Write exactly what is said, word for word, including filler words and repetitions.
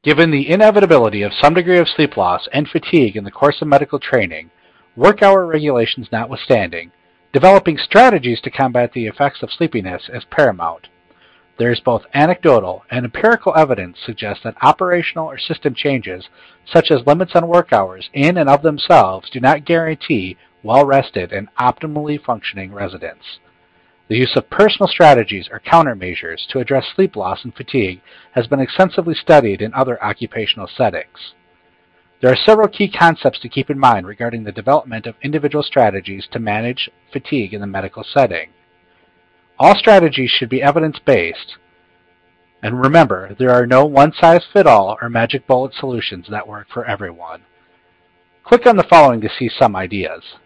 Given the inevitability of some degree of sleep loss and fatigue in the course of medical training, work hour regulations notwithstanding, developing strategies to combat the effects of sleepiness is paramount. There is both anecdotal and empirical evidence suggests that operational or system changes, such as limits on work hours, in and of themselves do not guarantee well-rested and optimally functioning residents. The use of personal strategies or countermeasures to address sleep loss and fatigue has been extensively studied in other occupational settings. There are several key concepts to keep in mind regarding the development of individual strategies to manage fatigue in the medical setting. All strategies should be evidence-based, and remember, there are no one-size-fits-all or magic bullet solutions that work for everyone. Click on the following to see some ideas.